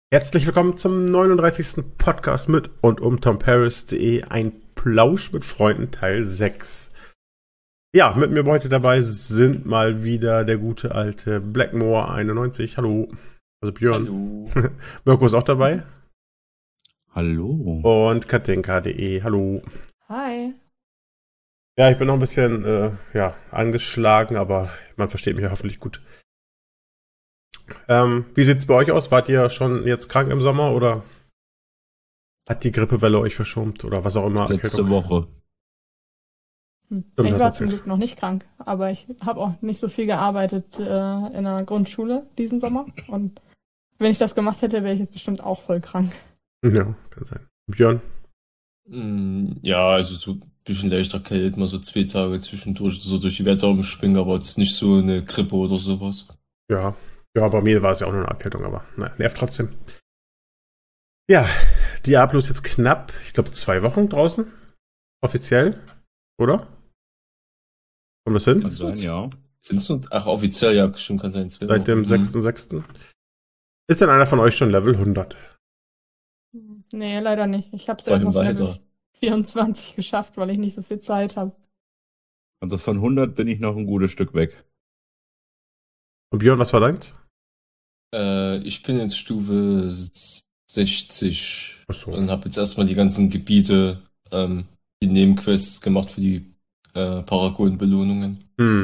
Herzlich willkommen zum 39. Podcast mit und um TomParis.de. Ein Plausch mit Freunden Teil 6. Ja, mit mir heute dabei sind mal wieder der gute alte Blackmore 91. Hallo. Also Björn. Hallo. Mirko ist auch dabei. Hallo. Und Katinka.de. Hallo. Hi. Ja, ich bin noch ein bisschen angeschlagen, aber man versteht mich ja hoffentlich gut. Wie sieht's bei euch aus? Wart ihr schon jetzt krank im Sommer oder hat die Grippewelle euch verschont oder was auch immer? Letzte Woche. Stimmt, Ich hast war zum erzählt. Glück noch nicht krank, aber ich habe auch nicht so viel gearbeitet in der Grundschule diesen Sommer. Und wenn ich das gemacht hätte, wäre ich jetzt bestimmt auch voll krank. Ja, kann sein. Björn? Ja, also so ein bisschen leicht erkältet, mal so 2 Tage zwischendurch, so durch die Wetterumschwünge, aber jetzt nicht so eine Grippe oder sowas. Ja. Ja, bei mir war es ja auch nur eine Erkältung, aber naja, nervt trotzdem. Ja, Diablo ist jetzt knapp, ich glaube 2 Wochen draußen. Offiziell, oder? Kommt das hin? Kann sein, ja. Sind's nur, ach, offiziell, ja, bestimmt kann sein, 2 Seit dem Wochen. 6.6. Ist denn einer von euch schon Level 100? Nee, leider nicht. Ich habe es Bei erst dem auf Level weiter. 24 geschafft, weil ich nicht so viel Zeit habe. Also von 100 bin ich noch ein gutes Stück weg. Und Björn, was war deins? Ich bin jetzt Stufe 60 Achso. und habe jetzt erstmal die ganzen Gebiete, die Nebenquests gemacht für die Paragon-Belohnungen.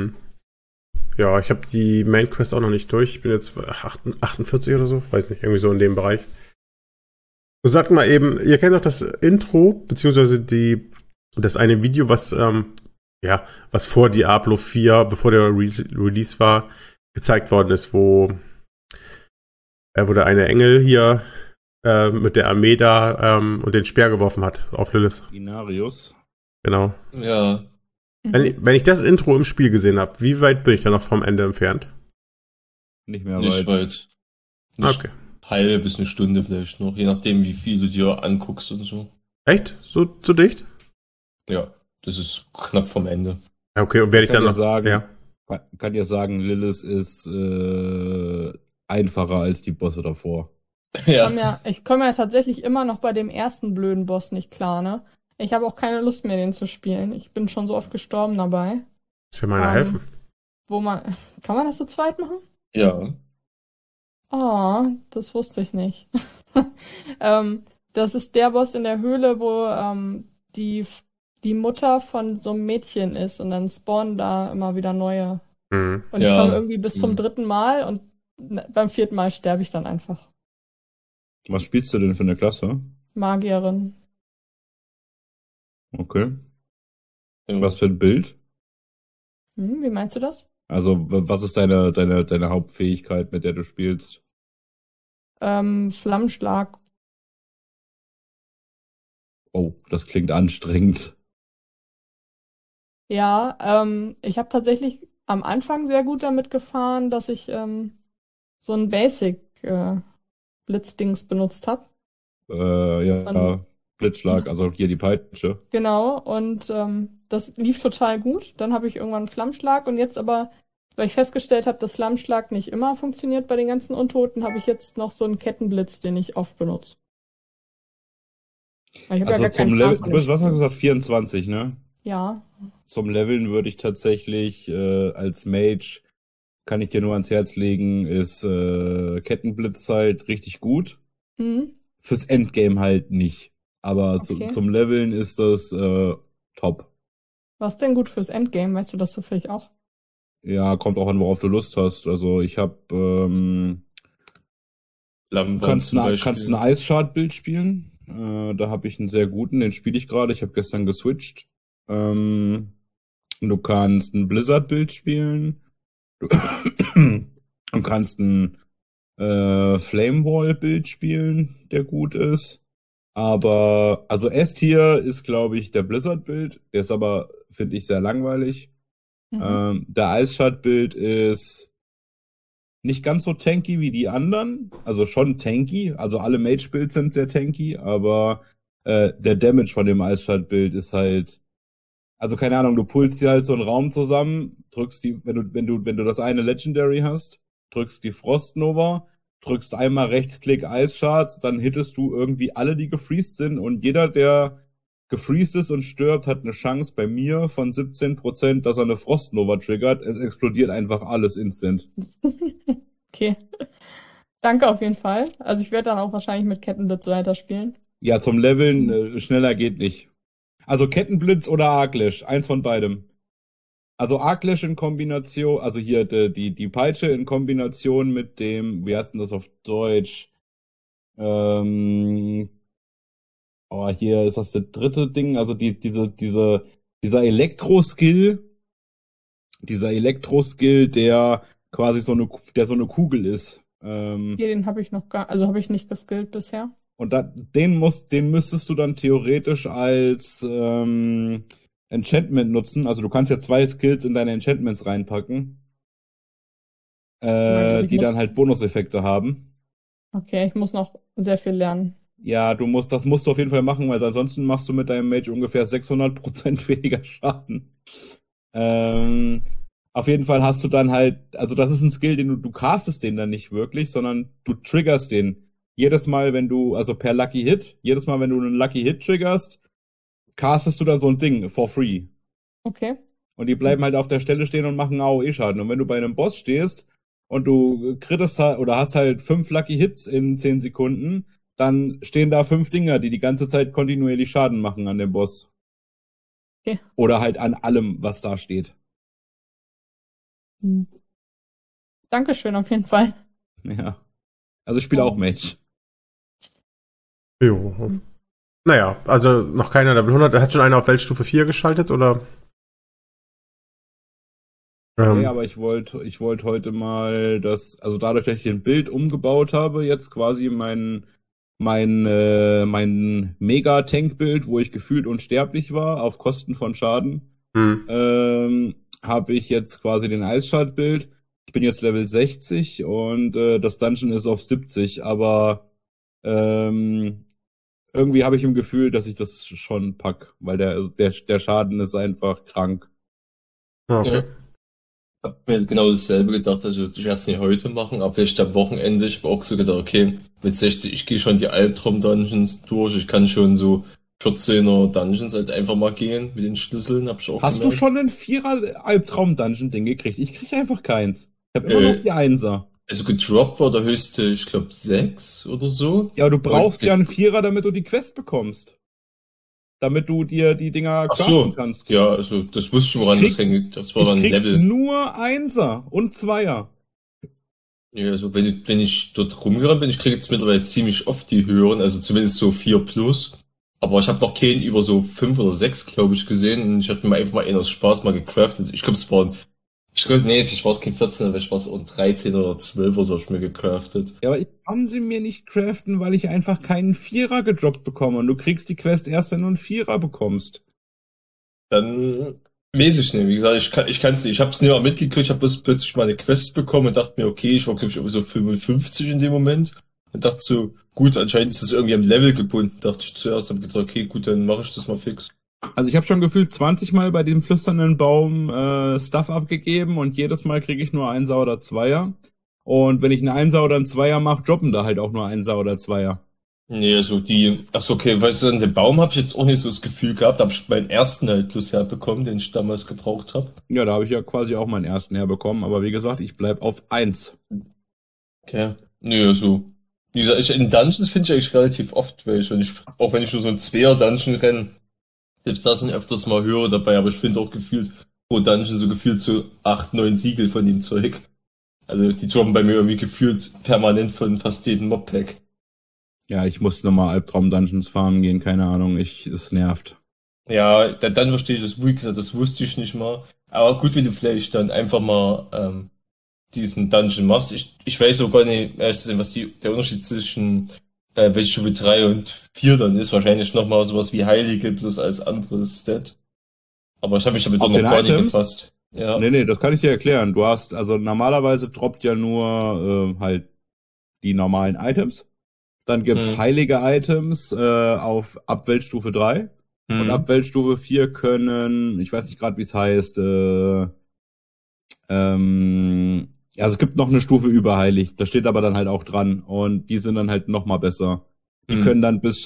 Ja, ich habe die Main Quest auch noch nicht durch. Ich bin jetzt 48 oder so, weiß nicht, irgendwie so in dem Bereich. Sagt mal eben, ihr kennt doch das Intro, beziehungsweise das eine Video, was vor Diablo 4, bevor der Release war, gezeigt worden ist, wo der eine Engel hier mit der Armee da und den Speer geworfen hat auf Lilith. Inarius. Genau. Ja, Wenn ich das Intro im Spiel gesehen habe, wie weit bin ich da noch vom Ende entfernt? Nicht mehr nicht weit. Nicht Okay. halbe bis eine Stunde vielleicht noch, je nachdem, wie viel du dir anguckst und so. Echt? So dicht? Ja, das ist knapp vom Ende. Ja, okay, und werde ich Kann dann dir noch sagen, ja. kann dir sagen, Lilith ist einfacher als die Bosse davor. Ich komme ja tatsächlich immer noch bei dem ersten blöden Boss nicht klar, ne? Ich habe auch keine Lust mehr, den zu spielen. Ich bin schon so oft gestorben dabei. Muss ja meiner helfen. Kann man das zu zweit machen? Ja. Oh, das wusste ich nicht. Das ist der Boss in der Höhle, wo die Mutter von so einem Mädchen ist und dann spawnen da immer wieder neue. Mhm. Und Ja. ich komme irgendwie bis zum Mhm. 3. Mal und beim 4. Mal sterbe ich dann einfach. Was spielst du denn für eine Klasse? Magierin. Okay. Ja. Was für ein Bild? Wie meinst du das? Also, was ist deine Hauptfähigkeit, mit der du spielst? Flammenschlag. Oh, das klingt anstrengend. Ja, ich habe tatsächlich am Anfang sehr gut damit gefahren, dass ich so ein Basic Blitzdings benutzt habe. Ja, Blitzschlag, also hier die Peitsche. Genau, und das lief total gut. Dann habe ich irgendwann einen Flammschlag und jetzt aber, weil ich festgestellt habe, dass Flammschlag nicht immer funktioniert bei den ganzen Untoten, habe ich jetzt noch so einen Kettenblitz, den ich oft benutze. Ich habe Also ja gar zum keinen Level, Plan du bist, von was hast du dem Spiel. gesagt, 24, ne? Ja. Zum Leveln würde ich tatsächlich als Mage, kann ich dir nur ans Herz legen, ist Kettenblitz halt richtig gut. Mhm. Fürs Endgame halt nicht. Aber Okay. zum Leveln ist das top. Was ist denn gut fürs Endgame? Weißt du das zufällig auch? Ja, kommt auch an, worauf du Lust hast. Also ich habe Flammenwand kannst zum ein Beispiel. Ice-Shard-Bild spielen. Da habe ich einen sehr guten, den spiele ich gerade. Ich habe gestern geswitcht. Du kannst ein Blizzard-Bild spielen. Du kannst ein Flamewall-Bild spielen, der gut ist. Aber, also S-Tier ist, glaube ich, der Blizzard-Bild. Der ist aber, finde ich, sehr langweilig. Der Ice-Shard-Bild ist nicht ganz so tanky wie die anderen. Also schon tanky. Also alle Mage-Builds sind sehr tanky, aber der Damage von dem Ice-Shard-Bild ist halt, also keine Ahnung, du pulst dir halt so einen Raum zusammen, drückst die, wenn du das eine Legendary hast, drückst die Frost Nova, drückst einmal Rechtsklick Eisshards, dann hittest du irgendwie alle, die gefreezed sind, und jeder, der gefreezed ist und stirbt, hat eine Chance bei mir von 17%, dass er eine Frostnova triggert. Es explodiert einfach alles instant. Okay. Danke auf jeden Fall. Also ich werde dann auch wahrscheinlich mit Kettenblitz weiterspielen. Ja, zum Leveln schneller geht nicht. Also Kettenblitz oder Arclash, eins von beidem. Also Arclash in Kombination, also hier die Peitsche in Kombination mit dem, wie heißt denn das auf Deutsch? Hier ist das dritte Ding, also dieser Elektro-Skill, der quasi so eine Kugel ist. Hier, den habe ich habe ich nicht geskillt bisher. Und den müsstest du dann theoretisch als Enchantment nutzen. Also du kannst ja 2 Skills in deine Enchantments reinpacken, die dann halt Bonuseffekte haben. Okay, ich muss noch sehr viel lernen. Ja, das musst du auf jeden Fall machen, weil ansonsten machst du mit deinem Mage ungefähr 600% weniger Schaden. Auf jeden Fall hast du dann halt, also das ist ein Skill, den du castest den dann nicht wirklich, sondern du triggerst den. Jedes Mal, wenn du einen Lucky Hit triggerst, castest du dann so ein Ding for free. Okay. Und die bleiben halt auf der Stelle stehen und machen AOE-Schaden. Und wenn du bei einem Boss stehst und du krittest oder hast halt 5 Lucky Hits in 10 Sekunden, dann stehen da 5 Dinger, die ganze Zeit kontinuierlich Schaden machen an dem Boss. Okay. Oder halt an allem, was da steht. Dankeschön auf jeden Fall. Ja. Also ich spiele auch Mage. Jo. Naja, also noch keiner Level 100. Hat schon einer auf Weltstufe 4 geschaltet, oder? Nee, aber ich wollte heute mal also dadurch, dass ich den Bild umgebaut habe, jetzt quasi mein Mega-Tank-Bild, wo ich gefühlt unsterblich war, auf Kosten von Schaden, habe ich jetzt quasi den Eisschad-Bild. Ich bin jetzt Level 60 und das Dungeon ist auf 70, aber irgendwie habe ich im Gefühl, dass ich das schon pack, weil der Schaden ist einfach krank. Okay. Ja. Ich hab mir genau dasselbe gedacht, also ich werde es nicht heute machen, aber vielleicht am Wochenende. Ich habe auch so gedacht, okay, mit 60, ich gehe schon die Albtraum-Dungeons durch, ich kann schon so 14er Dungeons halt einfach mal gehen mit den Schlüsseln, hab ich auch Hast gemerkt. du schon ein 4er Albtraum-Dungeon-Ding gekriegt? Ich krieg einfach keins. Ich habe immer noch die 1er. Also gedroppt war der höchste, ich glaube 6 oder so. Ja, aber du brauchst ja einen 4er, damit du die Quest bekommst. Damit du dir die Dinger craften kannst. Ja, also das wusste ich, woran das hängt. Das war dann Ich krieg Level. nur 1er und 2er. Ja, also wenn ich dort rumgerannt bin, ich kriege jetzt mittlerweile ziemlich oft die höheren, also zumindest so 4+. Aber ich habe noch keinen über so 5 oder 6, glaube ich, gesehen. Und ich habe mir einfach mal einen aus Spaß mal gecraftet. Ich glaube, es war vielleicht war es kein 14, aber ich war es auch 13 oder 12 oder so, hab ich mir gecraftet. Ja, aber ich kann sie mir nicht craften, weil ich einfach keinen 4er gedroppt bekomme. Und du kriegst die Quest erst, wenn du einen 4er bekommst. Dann weiß ich nicht. Wie gesagt, ich kann es nicht. Ich habe es nie mal mitgekriegt. Ich habe bloß plötzlich mal eine Quest bekommen und dachte mir, okay, ich war glaube ich so 55 in dem Moment. Und dachte so, gut, anscheinend ist das irgendwie am Level gebunden. Dachte ich zuerst, habe gedacht, okay, gut, dann mache ich das mal fix. Also ich habe schon gefühlt 20 Mal bei diesem flüsternden Baum Stuff abgegeben und jedes Mal kriege ich nur 1er oder 2er. Und wenn ich einen 1er oder einen 2er mache, droppen da halt auch nur 1er oder 2er. Nee, also okay, weißt du, an dem Baum habe ich jetzt auch nicht so das Gefühl gehabt, da habe ich meinen ersten halt bloß herbekommen, den ich damals gebraucht habe. Ja, da habe ich ja quasi auch meinen ersten herbekommen, aber wie gesagt, ich bleib auf 1. Okay. Nee, also, wie gesagt, in Dungeons finde ich eigentlich relativ oft welche. Und auch wenn ich nur so ein 2er-Dungeon renne, selbst da sind öfters mal höher dabei, aber ich finde auch gefühlt pro Dungeon so gefühlt so 8, 9 Siegel von dem Zeug. Also die droppen bei mir irgendwie gefühlt permanent von fast jedem Mobpack. Ja, ich muss nochmal Albtraum-Dungeons farmen gehen, keine Ahnung, es nervt. Ja, dann verstehe ich das, wie gesagt, das wusste ich nicht mal. Aber gut, wenn du vielleicht dann einfach mal diesen Dungeon machst. Ich weiß auch gar nicht, ehrlich zu sein, was der Unterschied zwischen Weltstufe 3 und 4 dann ist. Wahrscheinlich nochmal sowas wie Heilige plus als anderes Stat. Aber ich habe mich damit auch noch gar nicht befasst. Ja. Nee, das kann ich dir erklären. Du hast, also normalerweise droppt ja nur halt die normalen Items. Dann gibt's heilige Items ab Weltstufe 3. Und ab Weltstufe 4 können, ich weiß nicht gerade, wie es heißt, Also es gibt noch eine Stufe über heilig, da steht aber dann halt auch dran und die sind dann halt noch mal besser. Die können dann bis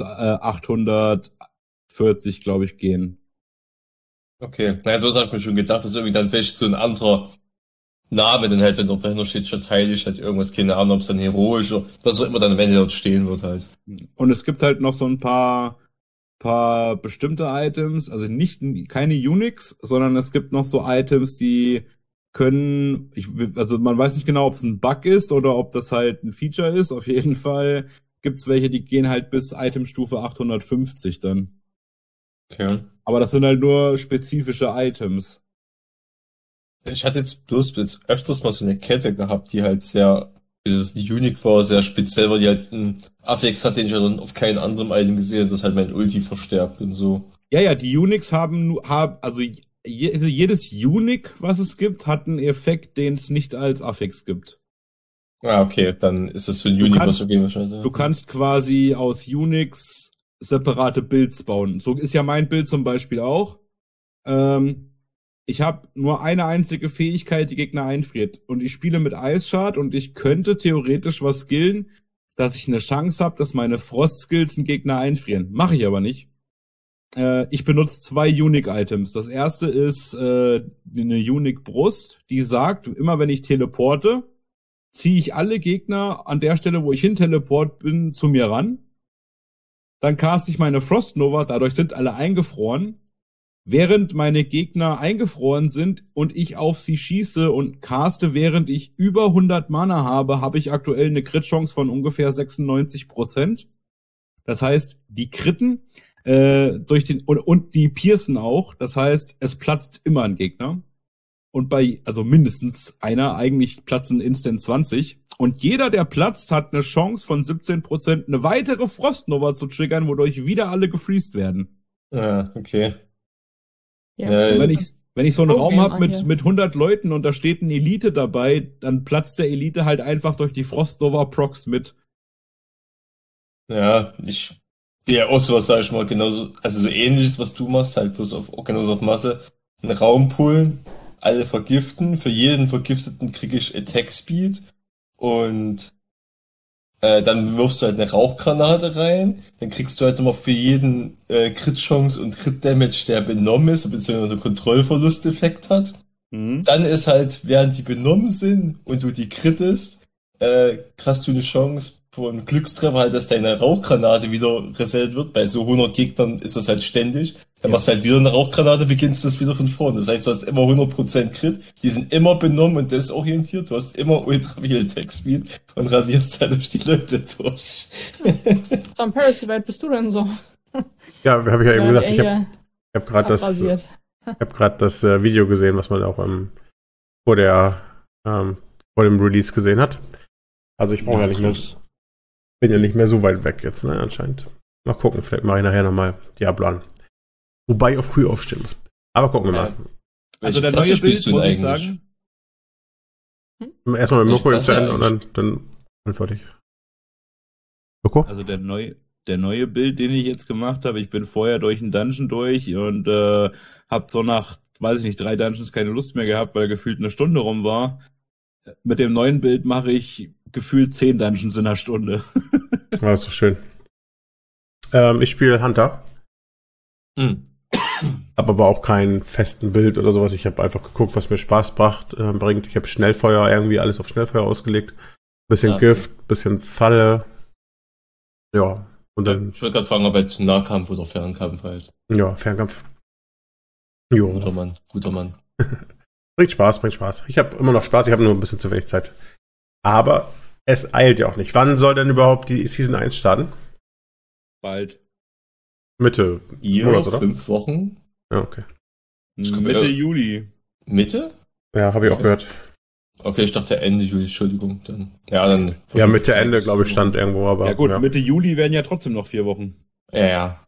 840, glaube ich, gehen. Okay, naja, so habe ich mir schon gedacht, dass irgendwie dann vielleicht so ein anderer Name dann halt dann dort dahinter steht, statt heilig, halt irgendwas, keine Ahnung, ob es dann heroisch oder was auch immer dann am Ende dort stehen wird halt. Und es gibt halt noch so ein paar bestimmte Items, also keine Unix, sondern es gibt noch so Items, die können, also man weiß nicht genau, ob es ein Bug ist oder ob das halt ein Feature ist. Auf jeden Fall gibt's welche, die gehen halt bis Itemstufe 850 dann. Okay. Aber das sind halt nur spezifische Items. Ich hatte jetzt öfters mal so eine Kette gehabt, die halt sehr, dieses Unique war, sehr speziell war, die halt einen Affix hat, den ich dann auf keinem anderen Item gesehen habe, das halt mein Ulti verstärkt und so. Ja, die Unix also jedes Unique, was es gibt, hat einen Effekt, den es nicht als Affix gibt. Ah, okay, dann ist es so ein Unique, was so gehen wahrscheinlich. Du kannst quasi aus Unix separate Builds bauen. So ist ja mein Bild zum Beispiel auch. Ich habe nur eine einzige Fähigkeit, die Gegner einfriert. Und ich spiele mit Ice Shard und ich könnte theoretisch was skillen, dass ich eine Chance habe, dass meine Frost-Skills einen Gegner einfrieren. Mache ich aber nicht. Ich benutze 2 Unique-Items. Das erste ist eine Unique-Brust, die sagt, immer wenn ich teleporte, ziehe ich alle Gegner an der Stelle, wo ich hin teleport bin, zu mir ran. Dann caste ich meine Frost Nova, dadurch sind alle eingefroren. Während meine Gegner eingefroren sind und ich auf sie schieße und caste, während ich über 100 Mana habe ich aktuell eine Crit-Chance von ungefähr 96%. Das heißt, die critten und die piercen auch. Das heißt, es platzt immer ein Gegner. Und also mindestens einer, eigentlich platzen instant 20. Und jeder, der platzt, hat eine Chance von 17%, eine weitere Frostnova zu triggern, wodurch wieder alle gefreezed werden. Ja, okay. Ja. Wenn ich so einen Raum habe hier. mit 100 Leuten und da steht ein Elite dabei, dann platzt der Elite halt einfach durch die Frostnova Procs mit. Ja, ich bin ja auch sowas, sag ich mal, genauso, also so ähnliches, was du machst, halt bloß genauso auf Masse, einen Raum pullen, alle vergiften, für jeden Vergifteten kriege ich Attack Speed und dann wirfst du halt eine Rauchgranate rein, dann kriegst du halt nochmal für jeden Crit-Chance und Crit-Damage, der benommen ist, beziehungsweise Kontrollverlusteffekt hat. Mhm. Dann ist halt, während die benommen sind und du die crittest, hast du eine Chance von Glückstreffer halt, dass deine Rauchgranate wieder resettet wird. Bei so 100 Gegnern ist das halt ständig. Dann machst du halt wieder eine Rauchgranate, beginnst das wieder von vorne. Das heißt, du hast immer 100% Crit, die sind immer benommen und desorientiert. Du hast immer ultra viel Attack Speed und rasierst halt durch die Leute durch. John Paris, wie weit bist du denn so? Ja, habe ich ja eben gesagt, ich ja, habe gerade das Video gesehen, was man auch vor dem Release gesehen hat. Also ich brauche bin ja nicht mehr so weit weg jetzt, ne, anscheinend. Mal gucken, vielleicht mache ich nachher nochmal Diablo an. Wobei ich auch früh aufstehen muss. Aber gucken wir mal. Also der neue Bild, muss ich sagen. Erstmal mit Mirko zu Ende und dann antworte ich. Mirko? Also der neue Bild, den ich jetzt gemacht habe, ich bin vorher durch einen Dungeon durch und hab so nach, weiß ich nicht, 3 Dungeons keine Lust mehr gehabt, weil gefühlt eine Stunde rum war. Mit dem neuen Bild mache ich gefühlt 10 Dungeons in einer Stunde. Ja, ist doch schön. Ich spiele Hunter. Hab aber auch keinen festen Bild oder sowas. Ich habe einfach geguckt, was mir Spaß bringt. Ich habe Schnellfeuer, irgendwie alles auf Schnellfeuer ausgelegt. Bisschen Gift, bisschen Falle. Ja. Und dann. Ich wollte gerade fragen, ob jetzt Nahkampf oder Fernkampf halt. Ja, Fernkampf. Jo. Guter Mann. Bringt Spaß. Ich habe immer noch Spaß, ich habe nur ein bisschen zu wenig Zeit. Aber es eilt ja auch nicht. Wann soll denn überhaupt die Season 1 starten? Bald. Mitte Monat, oder? 5 Wochen. Ja, okay. Mitte Juli. Mitte? Ja, habe ich auch gehört. Okay, ich dachte Ende Juli, Entschuldigung. Dann. Ja, Mitte Ende, glaube ich, stand irgendwo, aber. Ja gut, Mitte Juli werden ja trotzdem noch 4 Wochen. Ja.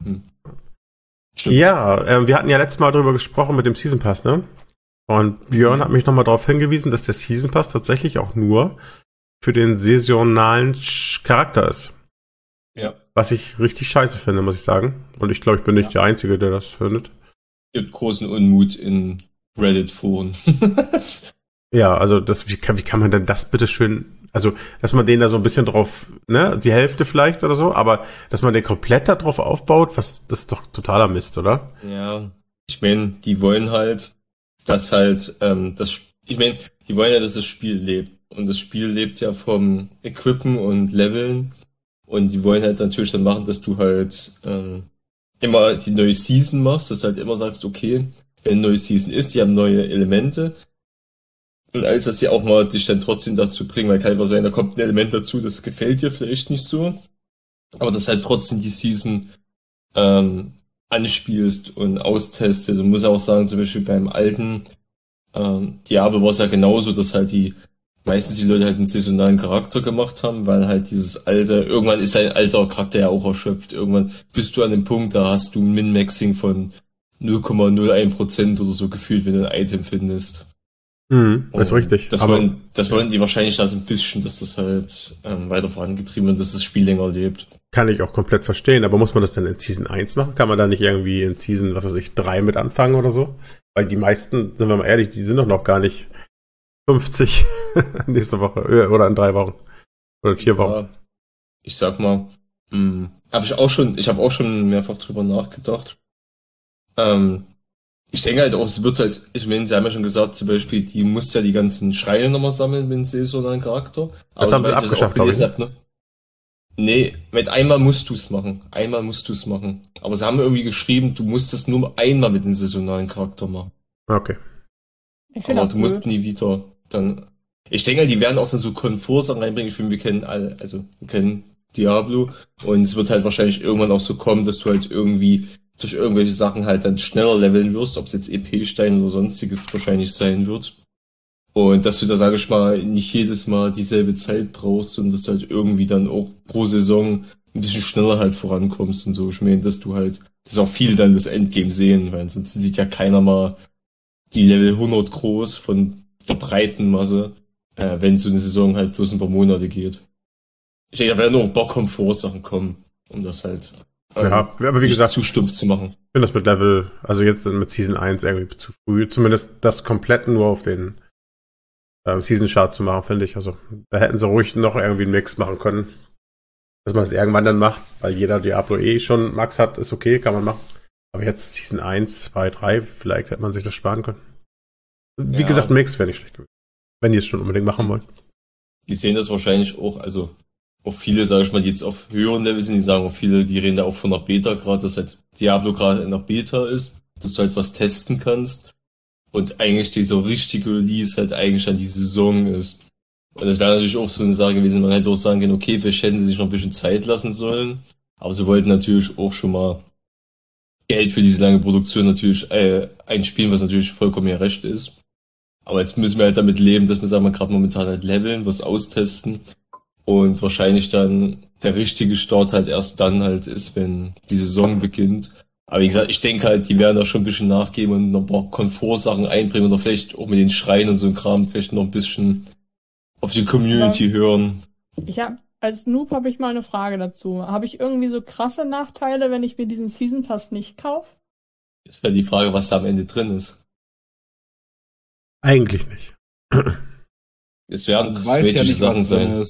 Ja, wir hatten ja letztes Mal darüber gesprochen mit dem Season Pass, ne? Und Björn hat mich nochmal darauf hingewiesen, dass der Season Pass tatsächlich auch nur für den saisonalen Charakter ist. Ja. Was ich richtig scheiße finde, muss ich sagen. Und ich glaube, ich bin nicht der Einzige, der das findet. Gibt großen Unmut in Reddit-Foren. Ja, also wie kann man denn das bitte schön, also, dass man den da so ein bisschen drauf, ne, die Hälfte vielleicht oder so, aber dass man den komplett da drauf aufbaut, das ist doch totaler Mist, oder? Ja, ich meine, die wollen halt, dass halt, die wollen ja, dass das Spiel lebt. Und das Spiel lebt ja vom Equippen und Leveln. Und die wollen halt natürlich dann machen, dass du halt immer die neue Season machst, dass du halt immer sagst, okay, wenn eine neue Season ist, die haben neue Elemente. Und als dass die auch mal dich dann trotzdem dazu bringen, weil kann immer sein, da kommt ein Element dazu, das gefällt dir vielleicht nicht so. Aber dass halt trotzdem die Season anspielst und austestet. Und muss auch sagen, zum Beispiel beim alten Diablo war es ja genauso, dass halt meistens die Leute halt einen saisonalen Charakter gemacht haben, weil halt irgendwann ist ein alter Charakter ja auch erschöpft. Irgendwann bist du an dem Punkt, da hast du ein Min-Maxing von 0,01% oder so gefühlt, wenn du ein Item findest. Ist richtig. Das wollen die wahrscheinlich da so ein bisschen, dass das halt weiter vorangetrieben wird, dass das Spiel länger lebt. Kann ich auch komplett verstehen, aber muss man das denn in Season 1 machen? Kann man da nicht irgendwie in Season, 3 mit anfangen oder so? Weil die meisten, sind wir mal ehrlich, die sind doch noch gar nicht 50 nächste Woche oder in 3 Wochen oder 4 Wochen. Ja, ich sag mal, ich habe auch schon mehrfach drüber nachgedacht. Ich denke halt auch, es wird halt, ich meine, sie haben ja schon gesagt, zum Beispiel, die musst ja die ganzen Schreine nochmal sammeln mit einem saisonalen Charakter. Das haben sie abgeschafft, glaube ich. Ne? Nee, mit einmal musst du es machen. Aber sie haben irgendwie geschrieben, du musst es nur einmal mit dem saisonalen Charakter machen. Okay. Aber du musst nie wieder dann. Ich denke, die werden auch dann so Komfortsachen reinbringen. Ich finde, wir kennen Diablo und es wird halt wahrscheinlich irgendwann auch so kommen, dass du halt irgendwie durch irgendwelche Sachen halt dann schneller leveln wirst, ob es jetzt EP-Stein oder sonstiges wahrscheinlich sein wird. Und dass du da, sage ich mal, nicht jedes Mal dieselbe Zeit brauchst und dass du halt irgendwie dann auch pro Saison ein bisschen schneller halt vorankommst und so. Ich meine, dass auch viele dann das Endgame sehen, weil sonst sieht ja keiner mal die Level 100 groß von der breiten Masse, wenn so eine Saison halt bloß ein paar Monate geht. Ich denke, da werden auch ein paar Komfortsachen kommen, um das halt aber wie gesagt, zu stumpf zu machen. Ich finde das mit Level, also jetzt mit Season 1 irgendwie zu früh, zumindest das komplett nur auf den Season Chart zu machen, finde ich. Also da hätten sie ruhig noch irgendwie einen Mix machen können, dass man es irgendwann dann macht, weil jeder Diablo schon Max hat, ist okay, kann man machen. Aber jetzt Season 1, 2, 3, vielleicht hätte man sich das sparen können. Wie gesagt, Mix wäre nicht schlecht gewesen, wenn die es schon unbedingt machen wollen. Die sehen das wahrscheinlich auch, also auch viele, sage ich mal, die jetzt auf höheren Level sind, die sagen auch viele, die reden da auch von einer Beta gerade, dass halt Diablo gerade in der Beta ist, dass du halt was testen kannst und eigentlich dieser richtige Release halt eigentlich an die Saison ist. Und das wäre natürlich auch so eine Sache gewesen, man hätte auch sagen können, okay, vielleicht hätten sie sich noch ein bisschen Zeit lassen sollen, aber sie wollten natürlich auch schon mal Geld für diese lange Produktion natürlich einspielen, was natürlich vollkommen ihr Recht ist. Aber jetzt müssen wir halt damit leben, dass wir sagen, wir gerade momentan halt leveln, was austesten. Und wahrscheinlich dann der richtige Start halt erst dann halt ist, wenn die Saison beginnt. Aber wie gesagt, ich denke halt, die werden da schon ein bisschen nachgeben und noch ein paar Komfortsachen einbringen oder vielleicht auch mit den Schreien und so ein Kram vielleicht noch ein bisschen auf die Community hören. Als Noob habe ich mal eine Frage dazu. Habe ich irgendwie so krasse Nachteile, wenn ich mir diesen Season Pass nicht kaufe? Ist halt die Frage, was da am Ende drin ist. Eigentlich nicht. Es werden kosmetische Sachen sein.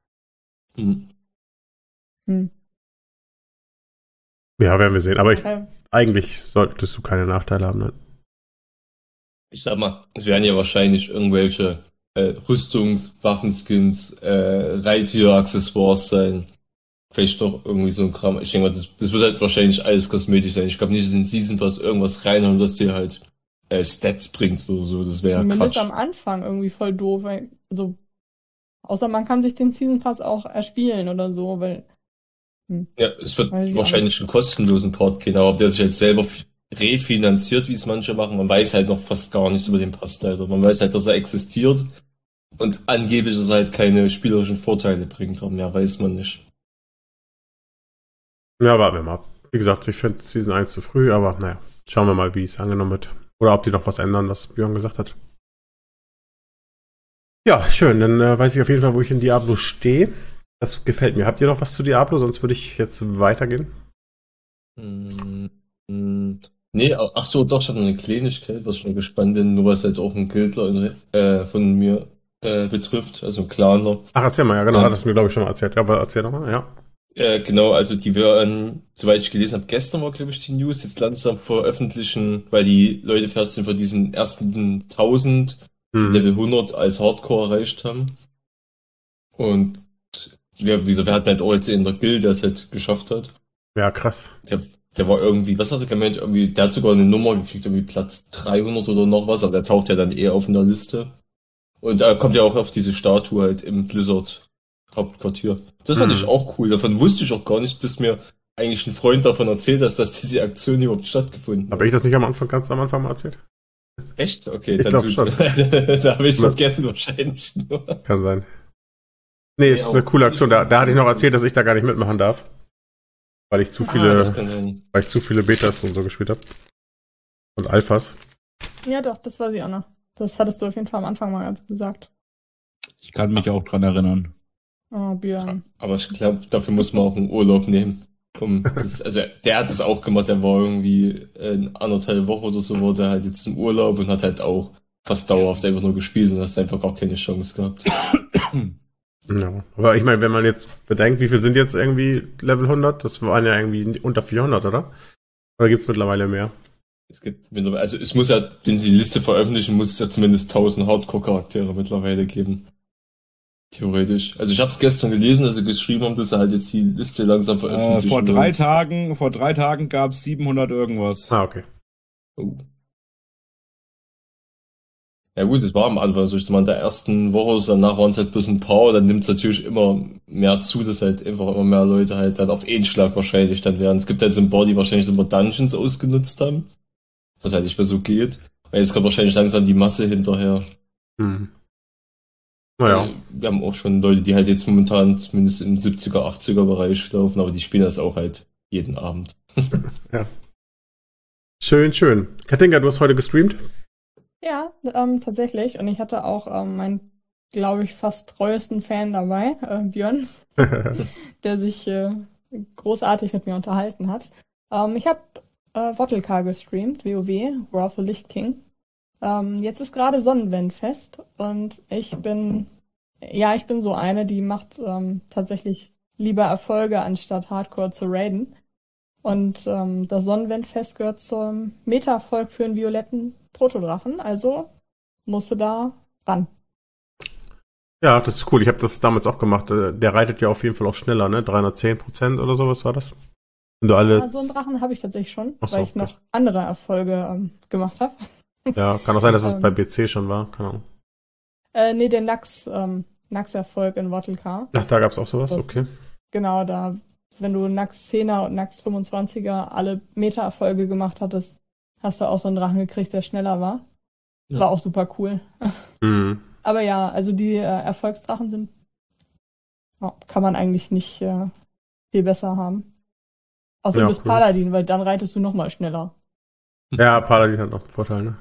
Ja, werden wir sehen. Aber eigentlich solltest du keine Nachteile haben. Ne? Ich sag mal, es werden ja wahrscheinlich irgendwelche Rüstungs-, Waffenskins, Reittier-Accessoires sein. Vielleicht noch irgendwie so ein Kram. Ich denke mal, das wird halt wahrscheinlich alles kosmetisch sein. Ich glaube nicht, dass in Season Pass irgendwas reinhauen, das dir halt Stats bringt oder so. Das wäre ja Quatsch. Zumindest am Anfang irgendwie voll doof. Also, außer man kann sich den Season Pass auch erspielen oder so, weil... Ja, es wird wahrscheinlich einen kostenlosen Port gehen, aber ob der sich halt selber refinanziert, wie es manche machen, man weiß halt noch fast gar nichts über den Pass leider. Man weiß halt, dass er existiert und angeblich, dass er halt keine spielerischen Vorteile bringt, aber mehr weiß man nicht. Ja, warten wir mal. Wie gesagt, ich finde Season 1 zu früh, aber naja, schauen wir mal, wie es angenommen wird. Oder ob die noch was ändern, was Björn gesagt hat. Ja, schön, dann weiß ich auf jeden Fall, wo ich in Diablo stehe. Das gefällt mir. Habt ihr noch was zu Diablo? Sonst würde ich jetzt weitergehen. Nee, ach so, doch, ich habe noch eine Kleinigkeit, was ich schon gespannt bin, nur was halt auch ein Guildler von mir betrifft, also ein Claner. Ach, erzähl mal, ja, genau, Ähm, hattest du mir, glaube ich, schon mal erzählt. Ja, aber erzähl doch mal, ja. genau, also die werden, soweit ich gelesen habe, gestern war, glaube ich, die News, jetzt langsam veröffentlichen, weil die Leute fertig sind von diesen ersten 1000, die Level 100 als Hardcore erreicht haben. Und ja, wie gesagt, wir hatten halt auch jetzt in der Guild, der es halt geschafft hat. Ja, krass. Der war irgendwie, was hat er gemeint? Irgendwie, der hat sogar eine Nummer gekriegt, irgendwie Platz 300 oder noch was, aber der taucht ja dann eher auf einer Liste. Und da kommt ja auch auf diese Statue halt im Blizzard Hauptquartier. Das fand ich auch cool. Davon wusste ich auch gar nicht, bis mir eigentlich ein Freund davon erzählt hat, dass diese Aktion überhaupt stattgefunden hat. Habe ich das nicht ganz am Anfang mal erzählt? Echt? Okay, Ich dann glaub schon. da habe ich es vergessen wahrscheinlich nur. Kann sein. Nee, ist eine coole Aktion. Da hatte ich noch erzählt, dass ich da gar nicht mitmachen darf. Weil ich zu Das kann sein. viele Betas und so gespielt habe. Und Alphas. Ja, doch, das weiß ich auch noch. Das hattest du auf jeden Fall am Anfang mal ganz gesagt. Ich kann mich auch dran erinnern. Oh, Björn. Aber ich glaube, dafür muss man auch einen Urlaub nehmen. Also der hat das auch gemacht, der war irgendwie in 1,5 Wochen oder so, wurde halt jetzt im Urlaub und hat halt auch fast dauerhaft einfach nur gespielt und hast einfach gar keine Chance gehabt. Ja. Aber ich meine, wenn man jetzt bedenkt, wie viel sind jetzt irgendwie Level 100? Das waren ja irgendwie unter 400, oder? Oder gibt's mittlerweile mehr? Es gibt mittlerweile, also es muss ja, wenn sie die Liste veröffentlichen, muss es ja zumindest 1000 Hardcore-Charaktere mittlerweile geben. Theoretisch. Also ich habe es gestern gelesen, dass sie geschrieben haben, dass sie halt jetzt die Liste langsam veröffentlichen. Vor 3 Tagen gab es 700 irgendwas. Ah, okay. Oh. Ja gut, das war am Anfang so, ich meine, in der ersten Woche, danach waren es halt bloß ein paar, dann nimmt es natürlich immer mehr zu, dass halt einfach immer mehr Leute halt dann auf einen Schlag wahrscheinlich dann werden. Es gibt halt so ein paar, die wahrscheinlich so ein paar Dungeons ausgenutzt haben, was halt nicht mehr so geht. Weil jetzt kommt wahrscheinlich langsam die Masse hinterher. Naja. Wir haben auch schon Leute, die halt jetzt momentan zumindest im 70er, 80er Bereich laufen, aber die spielen das auch halt jeden Abend. Ja. Schön, schön. Katinka, du hast heute gestreamt? Ja, tatsächlich. Und ich hatte auch meinen, glaube ich, fast treuesten Fan dabei, Björn, der sich großartig mit mir unterhalten hat. Ich habe Wottelka gestreamt, WoW, War of the Lich King. Jetzt ist gerade Sonnenwendfest und ich bin so eine, die macht tatsächlich lieber Erfolge, anstatt Hardcore zu raiden. Und das Sonnenwendfest gehört zum Meta-Erfolg für einen violetten Protodrachen, also musste da ran. Ja, das ist cool. Ich habe das damals auch gemacht. Der reitet ja auf jeden Fall auch schneller, ne? 310% oder so, was war das? Wenn du alle... Ja, so einen Drachen habe ich tatsächlich schon, Ach so, weil ich noch andere Erfolge gemacht habe. Ja, kann auch sein, dass es bei BC schon war. Keine Ahnung. Nee, der Nax-Erfolg in Wottelka. Ach, da gab's auch sowas? Okay. Genau, da, wenn du Nax 10er und Nax 25er alle Meta-Erfolge gemacht hattest, hast du auch so einen Drachen gekriegt, der schneller war. Ja. War auch super cool. Mhm. Aber ja, also die Erfolgsdrachen sind, kann man eigentlich nicht viel besser haben. Außer Ja, du bist cool. Paladin, weil dann reitest du nochmal schneller. Ja, Paladin hat noch einen Vorteil, ne?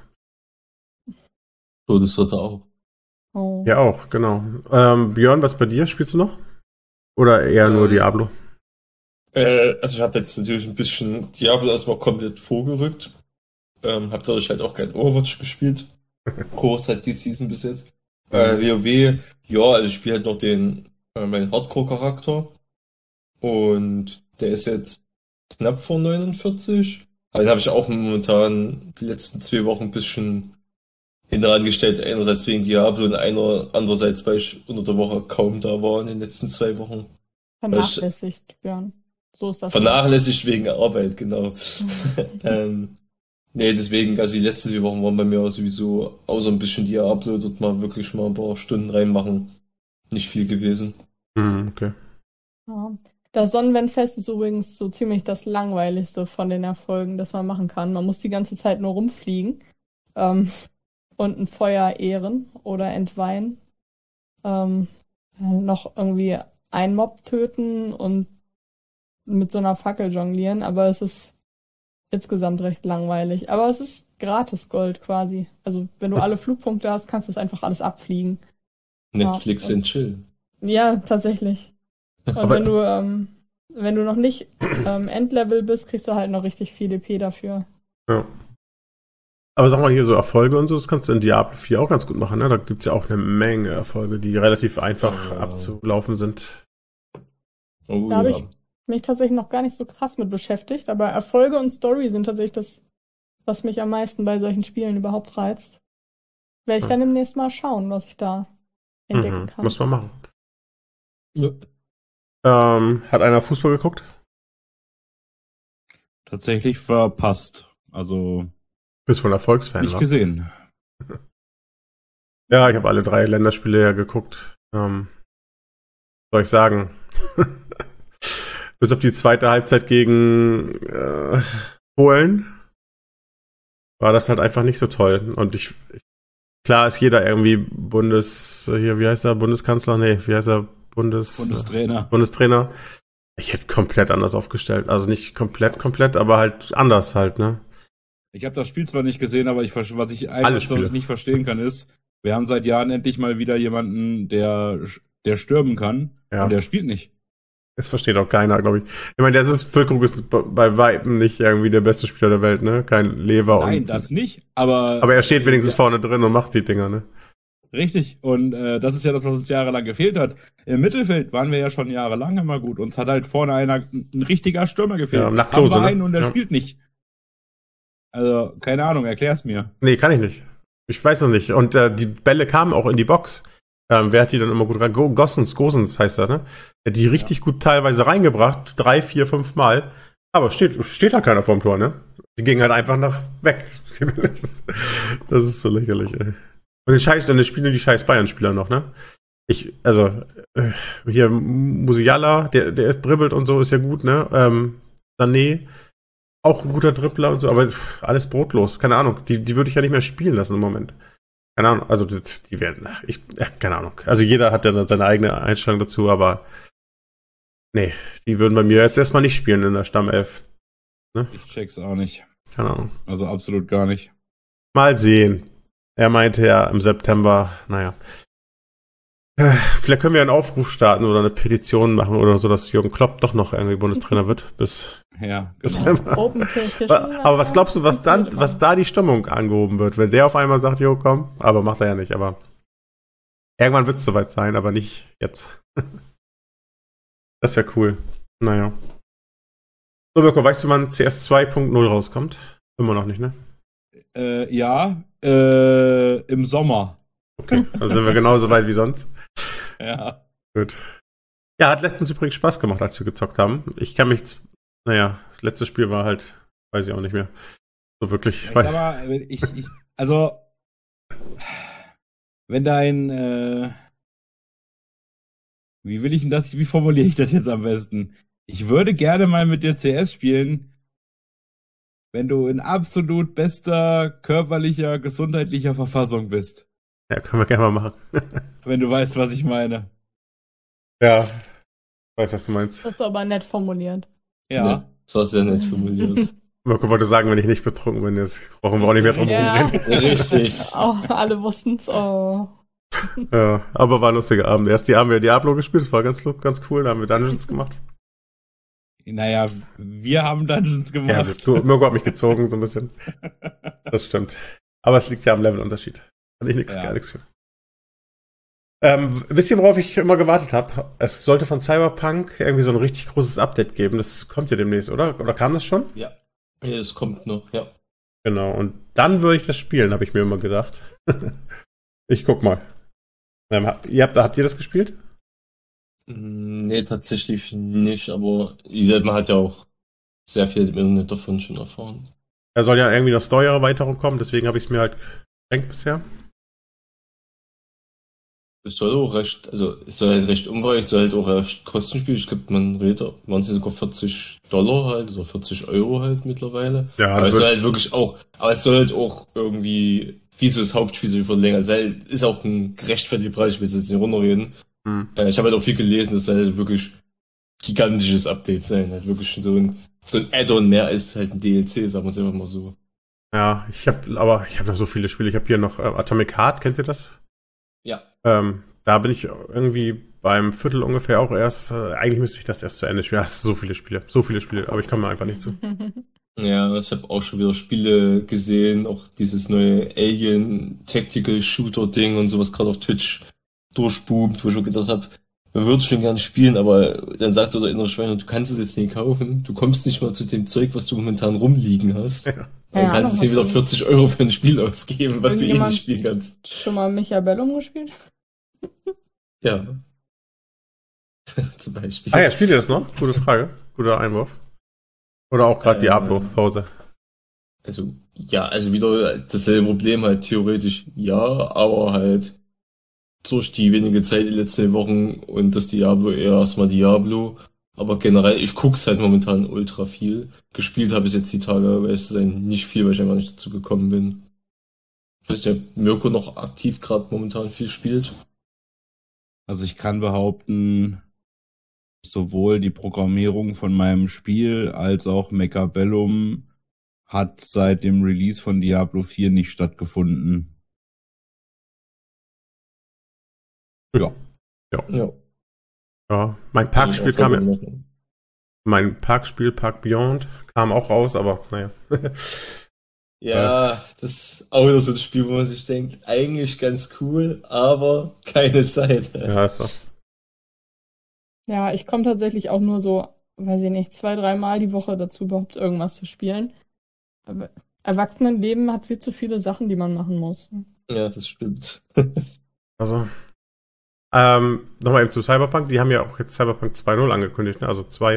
So, das wird er auch. Oh. Ja, auch, genau. Björn, was bei dir? Spielst du noch? Oder eher nur Diablo? Also ich habe jetzt natürlich ein bisschen Diablo erstmal komplett vorgerückt. Hab dadurch halt auch kein Overwatch gespielt. Kurs halt die Season bis jetzt. WoW, ja, also ich spiele halt noch meinen Hardcore-Charakter. Und der ist jetzt knapp vor 49. Aber den habe ich auch momentan die letzten 2 Wochen ein bisschen hinten angestellt. Einerseits wegen Diablo und andererseits, weil ich unter der Woche kaum da war in den letzten 2 Wochen. Vernachlässigt, Björn. So ist das. Vernachlässigt wegen Arbeit, genau. Nee, deswegen, also die letzten 2 Wochen waren bei mir auch sowieso, außer ein bisschen Diablo, dort mal wirklich mal ein paar Stunden reinmachen. Nicht viel gewesen. Okay. Ja. Das Sonnenwendfest ist übrigens so ziemlich das langweiligste von den Erfolgen, das man machen kann. Man muss die ganze Zeit nur rumfliegen und ein Feuer ehren oder entweihen. Noch irgendwie einen Mob töten und mit so einer Fackel jonglieren, aber es ist insgesamt recht langweilig. Aber es ist gratis Gold quasi. Also wenn du alle Flugpunkte hast, kannst du es einfach alles abfliegen. Netflix and chill. Ja, tatsächlich. Und Aber wenn du noch nicht Endlevel bist, kriegst du halt noch richtig viel EP dafür. Ja. Aber sag mal hier so Erfolge und so, das kannst du in Diablo 4 auch ganz gut machen, ne? Da gibt's ja auch eine Menge Erfolge, die relativ einfach abzulaufen sind. Oh, Da habe ja. ich mich tatsächlich noch gar nicht so krass mit beschäftigt, aber Erfolge und Story sind tatsächlich das, was mich am meisten bei solchen Spielen überhaupt reizt. Werde ich dann demnächst mal schauen, was ich da entdecken kann. Muss man machen. Ja. Hat einer Fußball geguckt? Tatsächlich verpasst. Also Bist wohl ein Erfolgsfan, nicht wa? gesehen. Ja, ich habe alle 3 Länderspiele ja geguckt. Soll ich sagen? Bis auf die zweite Halbzeit gegen Polen war das halt einfach nicht so toll. Und klar ist jeder irgendwie wie heißt er? Bundeskanzler? Nee, wie heißt er? Bundestrainer. Bundestrainer. Ich hätte komplett anders aufgestellt. Also nicht komplett, aber halt anders halt, ne? Ich habe das Spiel zwar nicht gesehen, aber was ich Spiele. nicht verstehen kann, ist, wir haben seit Jahren endlich mal wieder jemanden, der stürmen kann, Ja. und der spielt nicht. Das versteht auch keiner, glaube ich. Ich meine, Füllkrug ist bei Weitem nicht irgendwie der beste Spieler der Welt, ne? Kein Lever Nein, das nicht, aber er steht wenigstens vorne drin und macht die Dinger, ne? richtig. Und das ist ja das, was uns jahrelang gefehlt hat. Im Mittelfeld waren wir ja schon jahrelang immer gut. Uns hat halt vorne ein richtiger Stürmer gefehlt. Ja, nach Jetzt haben Klose, wir ne? einen und der Ja. spielt nicht. Also, keine Ahnung, erklär's mir. Nee, kann ich nicht. Ich weiß es nicht. Und die Bälle kamen auch in die Box. Wer hat die dann immer gut rein? Gosens heißt er, ne? Der hat die richtig gut teilweise reingebracht. 3, 4, 5 Mal. Aber steht halt keiner vorm Tor, ne? Die gingen halt einfach weg. Das ist so lächerlich, ey. Und dann spielen die scheiß Bayern-Spieler noch, ne? Hier Musiala, der ist dribbelt und so, ist ja gut, ne? Sané, auch ein guter Dribbler und so, aber alles brotlos. Keine Ahnung, die würde ich ja nicht mehr spielen lassen im Moment. Keine Ahnung, also die werden, keine Ahnung. Also jeder hat ja seine eigene Einstellung dazu, aber nee, die würden bei mir jetzt erstmal nicht spielen in der Stammelf. Ne? Ich check's auch nicht. Keine Ahnung. Also absolut gar nicht. Mal sehen. Er meinte ja im September, naja. Vielleicht können wir einen Aufruf starten oder eine Petition machen oder so, dass Jürgen Klopp doch noch irgendwie Bundestrainer wird bis Ja, genau. September. Open Petition. Aber was glaubst du, was da die Stimmung angehoben wird, wenn der auf einmal sagt, jo, komm, aber macht er ja nicht, aber irgendwann wird es soweit sein, aber nicht jetzt. Das wäre cool. Naja. So, Mirko, weißt du, wann CS 2.0 rauskommt? Immer noch nicht, ne? Im Sommer. Okay, dann sind wir genauso weit wie sonst. Ja. Gut. Ja, hat letztens übrigens Spaß gemacht, als wir gezockt haben. Ich kann mich, das letzte Spiel war halt, weiß ich auch nicht mehr. So wirklich. Also, wenn wie formuliere ich das jetzt am besten? Ich würde gerne mal mit dir CS spielen, wenn du in absolut bester körperlicher, gesundheitlicher Verfassung bist. Ja, können wir gerne mal machen. Wenn du weißt, was ich meine. Ja, weiß, was du meinst. Das hast du aber nett formuliert. Ja. Ja, das war sehr nett formuliert. Mirko wollte sagen, wenn ich nicht betrunken bin, jetzt brauchen wir auch nicht mehr drum rumreden. Richtig. Oh, alle wussten's. Oh. Ja, aber war ein lustiger Abend. Erst haben wir Diablo gespielt, das war ganz cool, da haben wir Dungeons gemacht. Naja, wir haben Dungeons Ja, gemacht. Mirko hat mich gezogen, so ein bisschen. Das stimmt. Aber es liegt ja am Levelunterschied. Kann ich gar nichts für. Wisst ihr, worauf ich immer gewartet habe? Es sollte von Cyberpunk irgendwie so ein richtig großes Update geben. Das kommt ja demnächst, oder? Oder kam das schon? Ja, es kommt noch, ja. Genau, und dann würde ich das spielen, habe ich mir immer gedacht. Ich guck mal. Habt ihr das gespielt? Nee, tatsächlich nicht, aber man hat ja auch sehr viel im Internet davon schon erfahren. Da soll ja irgendwie noch Story-Erweiterung kommen, deswegen habe ich es mir halt geschenkt bisher. Es soll halt recht umfangreich, es soll halt auch recht kostenspielig. Ich glaube, waren es sogar $40 halt, oder 40 € halt mittlerweile. Ja, aber es soll halt auch irgendwie, wie so das Hauptspiel so verlängern. Es ist auch ein gerechtfertigter Preis, ich will jetzt nicht runterreden. Ich habe halt auch viel gelesen, das soll halt wirklich gigantisches Update sein, halt wirklich so ein Add-on mehr als halt ein DLC, sagen wir es einfach mal so. Ja, ich habe noch so viele Spiele. Ich habe hier noch Atomic Heart, kennt ihr das? Ja. Da bin ich irgendwie beim Viertel ungefähr auch erst, eigentlich müsste ich das erst zu Ende spielen. Das sind so viele Spiele, aber ich komme einfach nicht zu. Ja, ich habe auch schon wieder Spiele gesehen, auch dieses neue Alien Tactical Shooter Ding und sowas gerade auf Twitch durchboomt, wo ich schon gedacht habe, man würde schon gern spielen, aber dann sagt so der innere Schwein, du kannst es jetzt nicht kaufen, du kommst nicht mal zu dem Zeug, was du momentan rumliegen hast. Ja. Dann kannst du dir wieder 40 € für ein Spiel ausgeben, was du eh nicht spielen kannst. Schon mal Mechabellum gespielt? Ja. Zum Beispiel. Ah ja, spielt ihr das noch? Gute Frage. Guter Einwurf. Oder auch gerade Diablo-Pause. Also, ja, also wieder dasselbe Problem halt theoretisch, ja, aber halt durch die wenige Zeit die letzten Wochen und das Diablo eher erstmal Diablo. Aber generell, ich guck's halt momentan ultra viel. Gespielt habe ich jetzt die Tage, weil es nicht viel, weil ich einfach nicht dazu gekommen bin. Ich weiß nicht, ob Mirko noch aktiv gerade momentan viel spielt. Also ich kann behaupten, sowohl die Programmierung von meinem Spiel als auch Mechabellum hat seit dem Release von Diablo 4 nicht stattgefunden. Ja. Ja, mein Parkspiel mein Parkspiel, Park Beyond, kam auch raus, aber naja. Ja, das ist auch wieder so ein Spiel, wo man sich denkt, eigentlich ganz cool, aber keine Zeit. Ja, ist so. Ja, ich komme tatsächlich auch nur so, weiß ich nicht, 2-3 Mal die Woche dazu, überhaupt irgendwas zu spielen. Aber Erwachsenenleben hat viel zu viele Sachen, die man machen muss. Ja, das stimmt. Also, nochmal eben zu Cyberpunk. Die haben ja auch jetzt Cyberpunk 2.0 angekündigt, ne? Also 2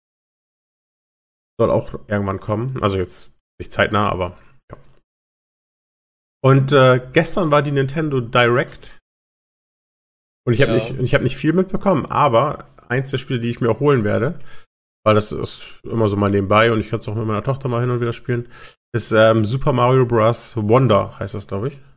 soll auch irgendwann kommen. Also jetzt nicht zeitnah, aber ja. Und gestern war die Nintendo Direct. Und ich habe nicht viel mitbekommen, aber eins der Spiele, die ich mir auch holen werde, weil das ist immer so mal nebenbei und ich kann es auch mit meiner Tochter mal hin und wieder spielen, ist Super Mario Bros. Wonder, heißt das, glaube ich.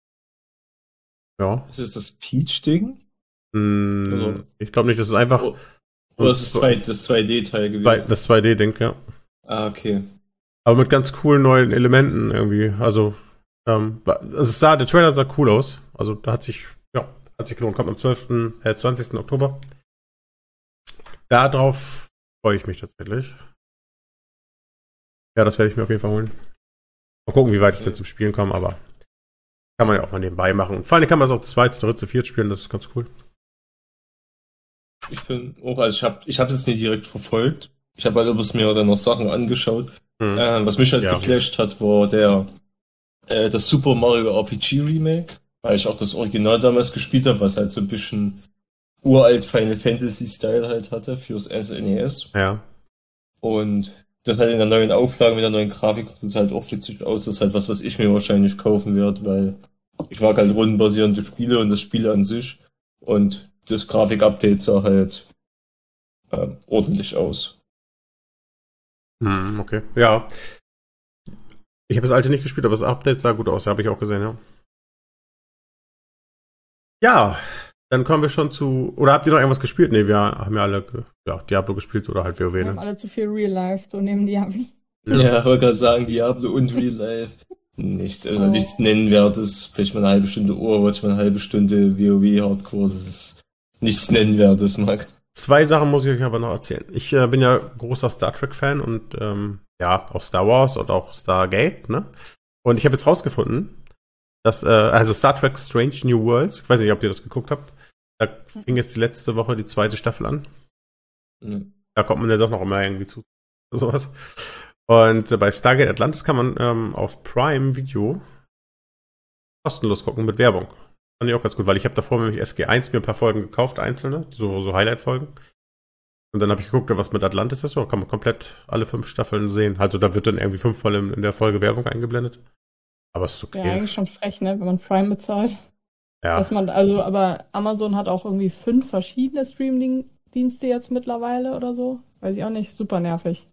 Ja. Ist das Peach-Ding? Ich glaube nicht, das ist einfach. Oder das ist das 2D-Teil gewesen? Das 2D-Ding, ja. Ah, okay. Aber mit ganz coolen neuen Elementen irgendwie. Also, der Trailer sah cool aus. Also, da hat sich gelohnt. Kommt am 20. Oktober. Darauf freue ich mich tatsächlich. Ja, das werde ich mir auf jeden Fall holen. Mal gucken, wie weit ich denn zum Spielen komme, aber kann man ja auch mal nebenbei machen. Und vor allem kann man es auch zu 2, zu 3, zu 4 spielen, das ist ganz cool. Ich bin auch, also ich habe es jetzt nicht direkt verfolgt. Ich habe halt mir dann noch Sachen angeschaut. Was mich halt geflasht hat, war das Super Mario RPG Remake, weil ich auch das Original damals gespielt habe, was halt so ein bisschen uralt Final Fantasy Style halt hatte fürs SNES. Ja. Und das halt in der neuen Auflage mit der neuen Grafik sieht halt auch witzig aus. Das ist halt was ich mir wahrscheinlich kaufen werde, weil ich mag halt rundenbasierende Spiele und das Spiel an sich. Und das Grafik-Update sah halt ordentlich aus. Okay. Ja. Ich habe das alte nicht gespielt, aber das Update sah gut aus. Habe ich auch gesehen, ja. Ja, dann kommen wir schon zu. Oder habt ihr noch irgendwas gespielt? Ne, wir haben ja alle Diablo gespielt oder halt WoW, ne? Wir haben alle zu viel Real Life, so neben Diablo. Ja, ich wollte gerade sagen, Diablo und Real Life. Nichts Nennenwertes. Vielleicht mal eine halbe Stunde Overwatch, mal eine halbe Stunde WoW Hardcore. Das ist nichts Nennenwertes, Marc. 2 Sachen muss ich euch aber noch erzählen. Ich bin ja großer Star Trek-Fan und auch Star Wars und auch Stargate, ne? Und ich habe jetzt rausgefunden, dass, also Star Trek Strange New Worlds, ich weiß nicht, ob ihr das geguckt habt, da fing jetzt die letzte Woche die 2. Staffel an. Da kommt man ja doch noch immer irgendwie zu. Sowas. Und bei Stargate Atlantis kann man auf Prime Video kostenlos gucken mit Werbung. Fand ich auch ganz gut, weil ich habe davor nämlich SG1 mir ein paar Folgen gekauft, einzelne, so Highlight-Folgen. Und dann habe ich geguckt, was mit Atlantis ist. So kann man komplett alle 5 Staffeln sehen. Also da wird dann irgendwie 5-mal in der Folge Werbung eingeblendet. Aber es ist okay. Ja, eigentlich schon frech, ne, wenn man Prime bezahlt. Ja. Aber Amazon hat auch irgendwie 5 verschiedene Streaming-Dienste jetzt mittlerweile oder so. Weiß ich auch nicht, super nervig.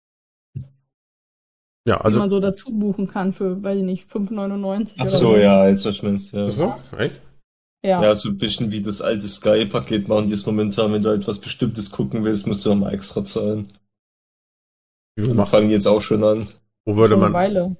Ja, also. Die man so dazu buchen kann für, weiß ich nicht, 5,99 Ach so, ja, jetzt was meinst du, ja. Ist so? Echt? Ja. Ja, so ein bisschen wie das alte Sky-Paket machen die es momentan, wenn du etwas Bestimmtes gucken willst, musst du nochmal extra zahlen. Wir fangen jetzt auch schon an. Wo würde schon eine Weile.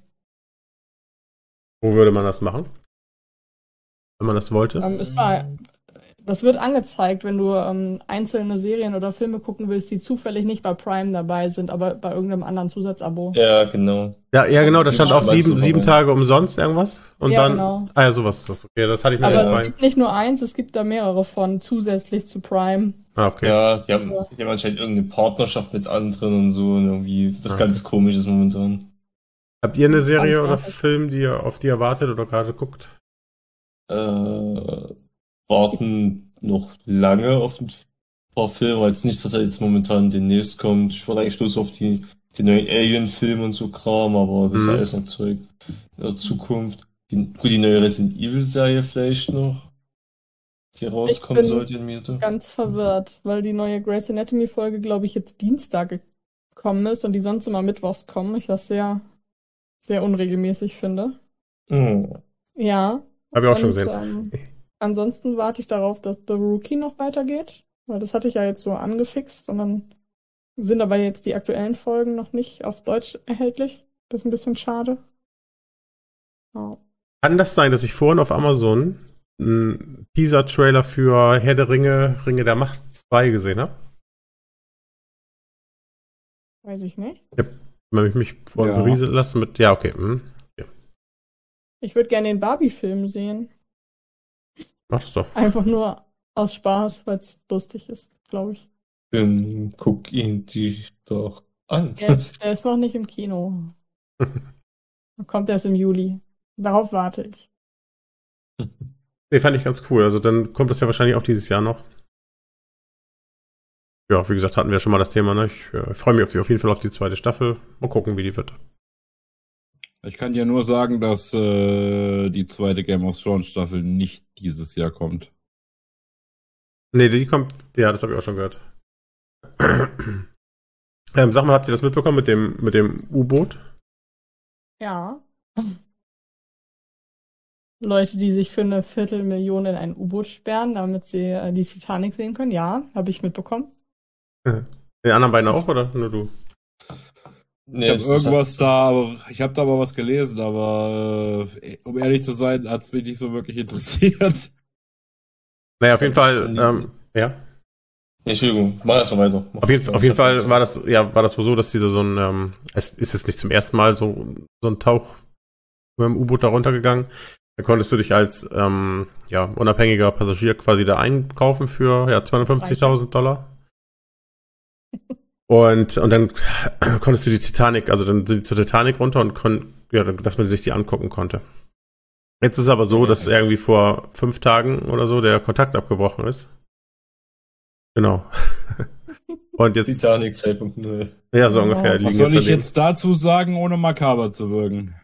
Wo würde man das machen? Wenn man das wollte? Ist bei Das wird angezeigt, wenn du einzelne Serien oder Filme gucken willst, die zufällig nicht bei Prime dabei sind, aber bei irgendeinem anderen Zusatzabo. Ja, genau. Ja, genau, da stand auch Meinst du, 7 warum? Tage umsonst irgendwas. Und Ja, dann. genau. Ah ja, sowas ist das. Okay, das hatte ich mir Aber nicht es rein. gibt nicht nur eins, es gibt da mehrere von zusätzlich zu Prime. Ah, okay. Ja, die haben anscheinend irgendeine Partnerschaft mit anderen und so und irgendwie was Okay. ganz Komisches momentan. Habt ihr eine Serie Fand ich oder auch. Film, auf die ihr wartet oder gerade guckt? Warten noch lange auf ein paar Filme, weil es nichts, was jetzt momentan demnächst kommt. Ich warte eigentlich bloß auf die neuen Alien-Filme und so Kram, aber das ist alles noch Zeug in der Zukunft. Die neue Resident Evil-Serie vielleicht noch, die rauskommen bin sollte in Mitte. Ganz verwirrt, weil die neue Grey's Anatomy-Folge, glaube ich, jetzt Dienstag gekommen ist und die sonst immer mittwochs kommen. Ich das sehr, sehr unregelmäßig finde. Hm. Ja. Hab ich auch schon Und, gesehen. Ansonsten warte ich darauf, dass The Rookie noch weitergeht, weil das hatte ich ja jetzt so angefixt und dann sind aber jetzt die aktuellen Folgen noch nicht auf Deutsch erhältlich. Das ist ein bisschen schade. Ja. Kann das sein, dass ich vorhin auf Amazon einen Teaser-Trailer für Herr der Ringe, Ringe der Macht 2 gesehen habe? Weiß ich nicht. Wenn ich mich vorhin berieseln lasse mit. Ja, okay. Ich würde gerne den Barbie-Film sehen. Mach das doch. Einfach nur aus Spaß, weil es lustig ist, glaube ich. Dann guck ihn dich doch an. Der ist noch nicht im Kino. Kommt erst im Juli. Darauf warte ich. Nee, fand ich ganz cool. Also dann kommt das ja wahrscheinlich auch dieses Jahr noch. Ja, wie gesagt, hatten wir schon mal das Thema, ne? Ich freue mich auf jeden Fall auf die zweite Staffel. Mal gucken, wie die wird. Ich kann dir nur sagen, dass die zweite Game of Thrones Staffel nicht dieses Jahr kommt. Nee, die kommt. Ja, das habe ich auch schon gehört. Sag mal, habt ihr das mitbekommen mit dem U-Boot? Ja. Leute, die sich für 250.000 in ein U-Boot sperren, damit sie die Titanic sehen können. Ja, habe ich mitbekommen. Die anderen beiden auch, oder nur du? Nee, Ich habe es ist irgendwas da, ich habe da aber was gelesen, aber um ehrlich zu sein, hat es mich nicht so wirklich interessiert. Naja, auf jeden Fall, ja. Entschuldigung, mach erst mal weiter. Auf jeden Fall war das wohl so, dass diese so ein, es ist jetzt nicht zum ersten Mal so ein Tauch mit dem U-Boot da runtergegangen. Da konntest du dich als unabhängiger Passagier quasi da einkaufen für 250.000 $. Und dann konntest du die Titanic, also dann sind die zur Titanic runter und dass man sich die angucken konnte. Jetzt ist es aber so, dass irgendwie vor 5 Tagen oder so der Kontakt abgebrochen ist. Genau. Und jetzt. Titanic 2.0. Ja, so ungefähr. Was soll ich jetzt dazu sagen, ohne makaber zu wirken?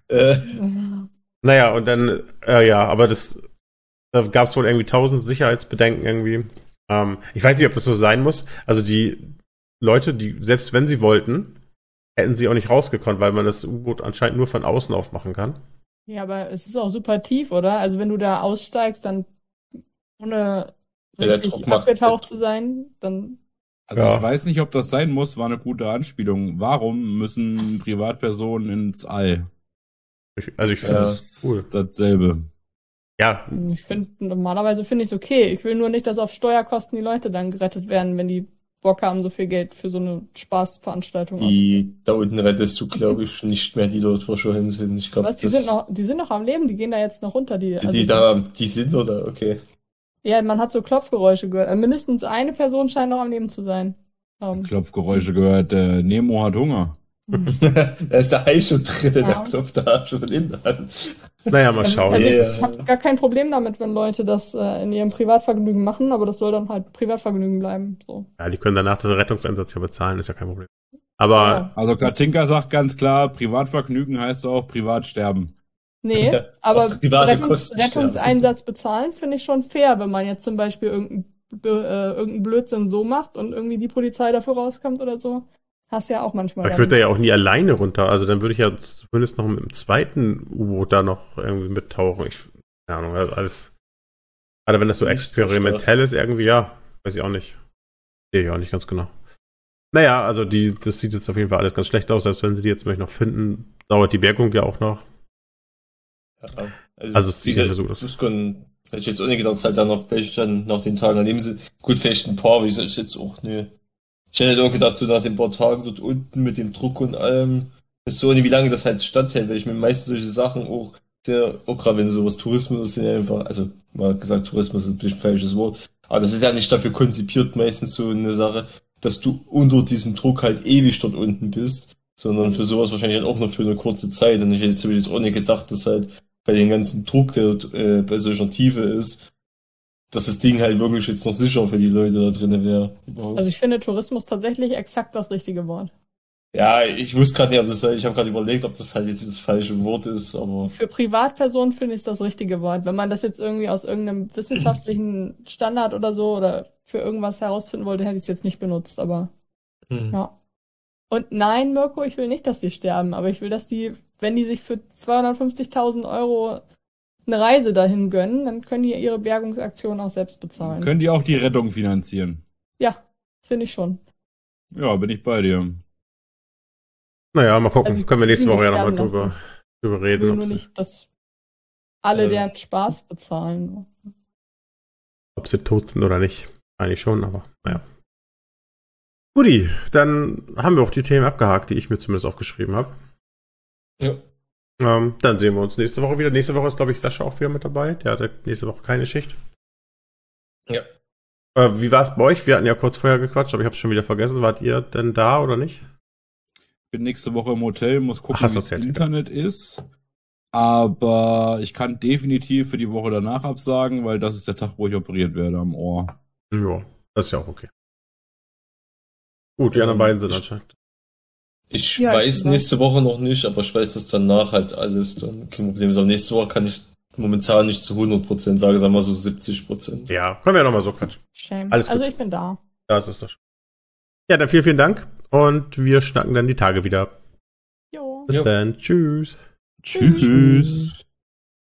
Naja, und dann, aber da gab es wohl irgendwie 1000 Sicherheitsbedenken irgendwie. Ich weiß nicht, ob das so sein muss. Also die Leute, die, selbst wenn sie wollten, hätten sie auch nicht rausgekonnt, weil man das U-Boot anscheinend nur von außen aufmachen kann. Ja, aber es ist auch super tief, oder? Also wenn du da aussteigst, dann ohne richtig abgetaucht zu sein, dann... Also ich weiß nicht, ob das sein muss, war eine gute Anspielung. Warum müssen Privatpersonen ins All? Ich finde das cool. Dasselbe. Ja. Normalerweise finde ich es okay. Ich will nur nicht, dass auf Steuerkosten die Leute dann gerettet werden, wenn die Bock haben, so viel Geld für so eine Spaßveranstaltung auszugeben. Da unten rettest du, glaube ich, nicht mehr, die dort verschollen sind. Ich glaub, was? Die sind noch am Leben, die gehen da jetzt noch runter. Die sind oder? Okay. Ja, man hat so Klopfgeräusche gehört. Mindestens eine Person scheint noch am Leben zu sein. Klopfgeräusche gehört, Nemo hat Hunger. Da ist der Hai schon drin, der klopft da schon von innen an. Naja, mal schauen. Also ich habe gar kein Problem damit, wenn Leute das in ihrem Privatvergnügen machen, aber das soll dann halt Privatvergnügen bleiben. So. Ja, die können danach den Rettungseinsatz ja bezahlen, ist ja kein Problem. Aber. Ja. Also Katinka sagt ganz klar, Privatvergnügen heißt auch Privatsterben. Nee, aber Rettungseinsatz bezahlen finde ich schon fair, wenn man jetzt zum Beispiel irgendeinen Blödsinn so macht und irgendwie die Polizei dafür rauskommt oder so. Hast ja auch manchmal. Aber ich würde da ja auch nie alleine runter. Also dann würde ich ja zumindest noch mit dem zweiten U-Boot da noch irgendwie mittauchen. Keine Ahnung, alles. Gerade wenn das so experimentell ist, irgendwie, ja. Weiß ich auch nicht. Sehe ich auch nicht ganz genau. Naja, also das sieht jetzt auf jeden Fall alles ganz schlecht aus. Selbst wenn sie die jetzt vielleicht noch finden, dauert die Bergung ja auch noch. Ja, also es sieht ja so gut aus. Tuskon Hätte ich jetzt auch nicht gedacht, dass halt dann noch welche dann nach den Tagen daneben sind. Gut, vielleicht ein paar, wie ich jetzt auch, ne. Ich hätte auch gedacht, so nach den paar Tagen dort unten mit dem Druck und allem, ist so nicht, wie lange das halt standhält, weil ich mir meistens solche Sachen auch auch gerade wenn sowas Tourismus ist, sind ja einfach, also mal gesagt, Tourismus ist ein bisschen ein falsches Wort, aber das ist ja nicht dafür konzipiert, meistens so eine Sache, dass du unter diesem Druck halt ewig dort unten bist, sondern für sowas wahrscheinlich halt auch nur für eine kurze Zeit. Und ich hätte jetzt auch nicht gedacht, dass halt bei dem ganzen Druck, der bei solcher Tiefe ist, dass das Ding halt wirklich jetzt noch sicher für die Leute da drinnen wäre. Also ich finde Tourismus tatsächlich exakt das richtige Wort. Ja, ich wusste gerade nicht, ob das, ich habe gerade überlegt, ob das halt jetzt das falsche Wort ist, aber. Für Privatpersonen finde ich das richtige Wort. Wenn man das jetzt irgendwie aus irgendeinem wissenschaftlichen Standard oder so oder für irgendwas herausfinden wollte, hätte ich es jetzt nicht benutzt, aber ja. Und nein, Mirko, ich will nicht, dass die sterben, aber ich will, dass die, wenn die sich für 250.000 Euro eine Reise dahin gönnen, dann können die ihre Bergungsaktion auch selbst bezahlen. Können die auch die Rettung finanzieren? Ja, finde ich schon. Ja, bin ich bei dir. Naja, mal gucken. Also, Können wir nächste die Woche ja nicht nochmal sterben drüber Ich reden. will Ob nur sie, nicht, dass alle deren Spaß bezahlen. ob sie tot sind oder nicht. Eigentlich schon, aber naja. Guti, dann haben wir auch die Themen abgehakt, die ich mir zumindest aufgeschrieben habe. Ja. Dann sehen wir uns nächste Woche wieder. Nächste Woche ist, glaube ich, Sascha auch wieder mit dabei. Der hatte nächste Woche keine Schicht. Ja. Wie war es bei euch? Wir hatten ja kurz vorher gequatscht, aber ich habe es schon wieder vergessen. Wart ihr denn da oder nicht? Bin nächste Woche im Hotel, muss gucken, Ach, wie das Internet ist. Aber ich kann definitiv für die Woche danach absagen, weil das ist der Tag, wo ich operiert werde am Ohr. Ja, das ist ja auch okay. Gut, die anderen beiden sind anscheinend. Ich weiß nächste Woche noch nicht, aber ich weiß, dass danach halt alles dann kein Problem ist. Aber nächste Woche kann ich momentan nicht zu 100% sagen, sagen wir mal so 70%. Ja, können wir ja nochmal so quatschen. Shame. Alles gut. Also ich bin da. Das ist das. Ja, dann vielen Dank und wir schnacken dann die Tage wieder. Jo. Bis dann. Tschüss. Tschüss.